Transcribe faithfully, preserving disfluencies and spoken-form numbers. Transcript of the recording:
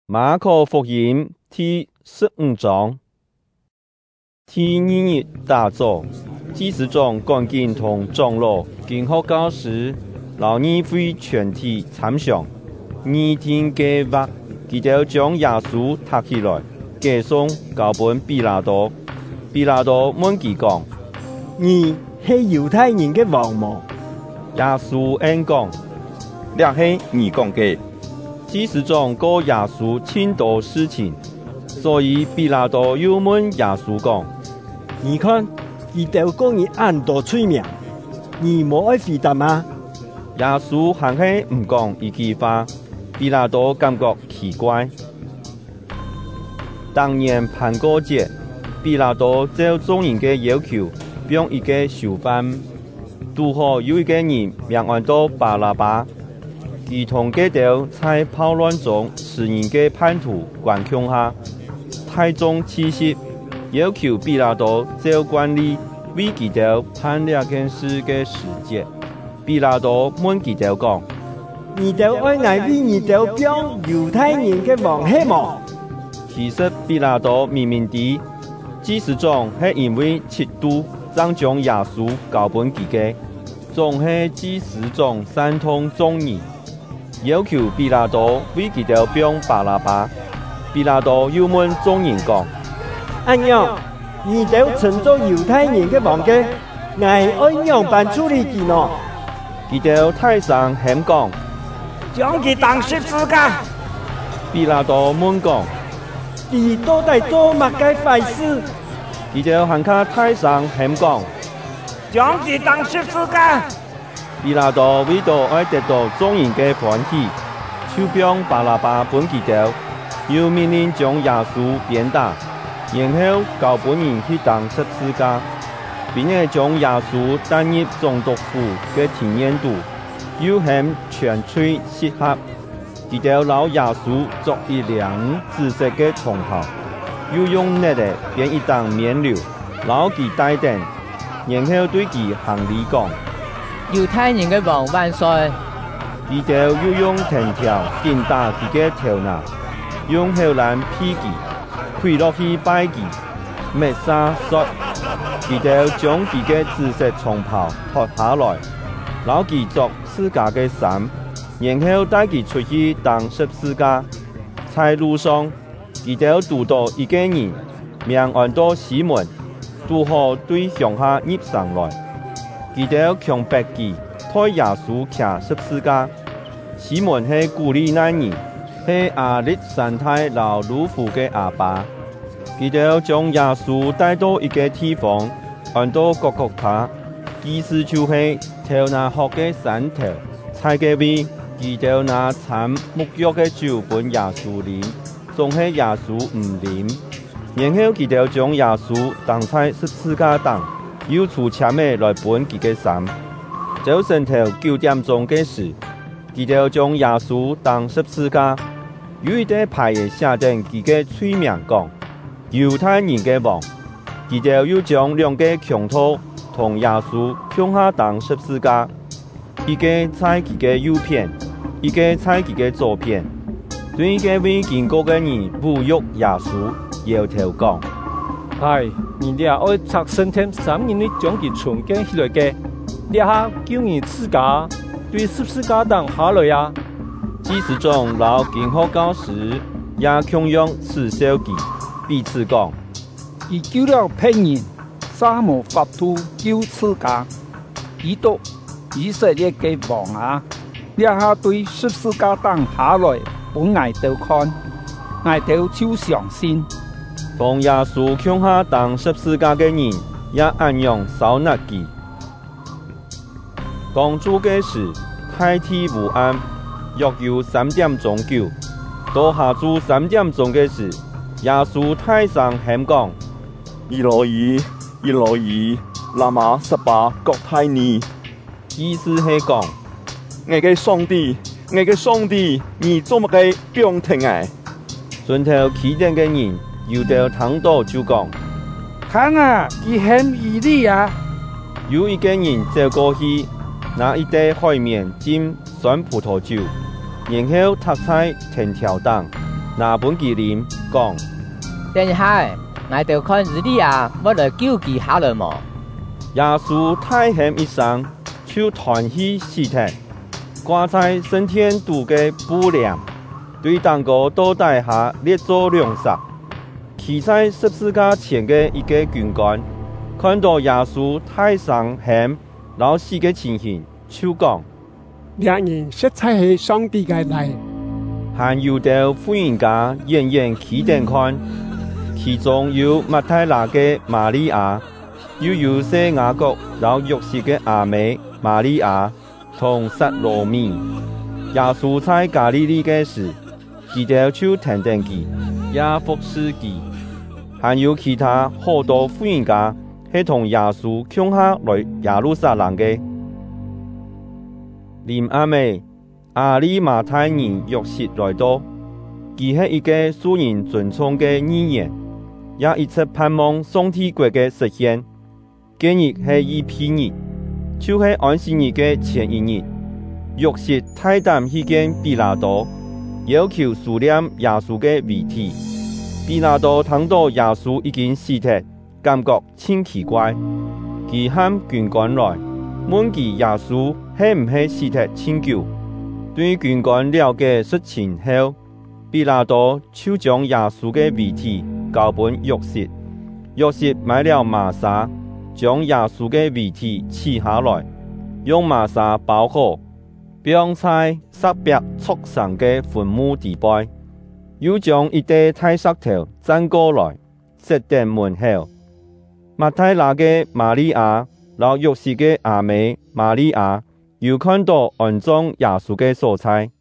馬可福音第十五章。第二日大早，祭司長趕緊同長老、經學教師、老議會全體參詳，擬定計劃，佢哋將耶穌提起來，寄送交本彼拉多。彼拉多問佢講： 你係猶太人嘅王嗎？ 耶穌應講： 這係你講嘅。 祭司長告耶穌很多事情，所以彼拉多又問耶穌講： 你看，佢哋講你按多催命，你冇愛回答嗎？ 耶穌還係唔講一句話，彼拉多感覺奇怪。當年叛國節，彼拉多照眾人嘅要求，用一個囚犯，拄好有一個人名唤到巴拉巴，佢同佢哋在叛亂中使人嘅叛徒關強下，太重氣息，要求彼拉多照慣例為佢哋判兩件事嘅時節。彼拉多問佢哋講： 你哋愛愛為你哋講猶太人嘅王係嗎？ 其實彼拉多明明地，祭司長係因為嫉妒，想將耶穌交本佢嘅，總係祭司長煽動眾人，要求彼拉多為佢哋放巴拉巴。彼拉多又問眾人講： 按樣，你哋稱作猶太人嘅王嘅，我按樣辦處理佢呢？ 佢哋太上喊講： 將佢當十字架。 彼拉多問講： 你到底做乜嘅壞事？ 佢哋還卡太上喊講： 將佢當十字架。 彼拉多為咗愛得到眾人嘅歡喜，就將巴拉巴本佢哋，又命令將耶穌鞭打，然後交本人去當十字架，並且將耶穌帶入總督府嘅庭院度，又喊全吹漆黑。佢哋留耶穌作一輛紫色嘅長袍，又用net嘅編一當棉料，留佢戴頂，然後對佢行禮講： 猶太人嘅王萬歲！ 佢哋又用藤條擊打佢嘅頭顱，用荷蘭劈佢，跪落去拜佢，滅殺說：佢哋將佢嘅紫色長袍脫下來，留佢作自家嘅衫。然後帶佢出去當十字架。在路上，佢哋遇到一個人，名唤到西門，拄好對鄉下入上來。佢哋強迫佢替耶穌騎十字架。西門係古利奈人，係亞歷山大老魯夫嘅阿爸。佢哋將耶穌帶到一個地方，喊到各各他，意思就係頭拿學嘅山頭，在嗰位。佢哋拿參沐浴嘅酒本耶穌啉，總係耶穌唔啉。然後佢哋將耶穌當在十字架上，又出車尾來本佢嘅衫。早晨頭九點鐘嘅時，佢哋將耶穌當十字架，有一啲牌嘅寫定佢嘅罪名講：猶太人嘅王。佢哋又將兩個強盜同耶穌向下當十字架，一個在佢嘅右邊，一個在佢嘅左邊，對一個未經過嘅人侮辱耶穌，搖頭講： 係，你哋愛拆身體三人你將佢存緊起來嘅，你下叫你自家對十字架當下來呀？ 祭司長老經學教師也強用此小記，彼此講： 佢救了別人，啥無法度救自家，伊都以色列嘅王啊！你下對十字架當下來，本挨到看，挨到就相信。 同耶穌向下當十字架嘅人，也按樣手拿佢。講主嘅時，太天烏暗，約有三點鐘九。到下晝三點鐘嘅時，耶穌太上喊講： 以羅以，以羅以，拉瑪撒巴各太尼。 意思係講： 我嘅上帝，我嘅上帝，你做乜嘅標停啊？ 順頭起定嘅人，有到聽到就講： 看啊，佢很伊利啊！ 有一個人走過去，拿一袋海綿浸酸葡萄酒，然後踏在藤條上， 拿本佢啉，講： 等下，我哋看以利亞要來救佢下來麼？ 耶穌大喊一聲，就斷氣死脫，掛在升天度嘅布簾，對當個倒底下列作兩殺。企在十字架前嘅一個軍官，看到耶穌大聲喊老死嘅情形，就講： 兩人實在係上帝嘅嚟。 還有啲婦人家遠遠企定看，其中有馬太拿嘅瑪利亞，又有細雅各然後約瑟嘅阿妹瑪利亞同撒羅米。耶穌在加利利嘅時，佢哋就聽聽佢，也服侍佢。還有其他好多婦人家係同耶穌共下來耶路撒冷嘅。臨暗暝，亞利馬太人約瑟來到，佢係一個受人尊崇嘅議員，也一直盼望上帝國嘅實現。今日係一批日，就係安息日嘅前一日。約瑟大膽去見比拉多，要求書念耶穌嘅遺體。比拉多聽到耶穌已經死脫，感覺真奇怪。佢喊軍官來問佢耶穌係唔係死脫很久。對軍官了解實情後，比拉多就將耶穌嘅遺體交本約瑟。約瑟買了麻紗，將耶穌嘅遺體取下來，用麻紗包好，並在石壁築成嘅墳墓地背。又將一塊大石頭掙過來，設在門口。馬太拿嘅瑪利亞，然後約瑟嘅阿妹瑪利亞，又看到安葬耶穌嘅所在，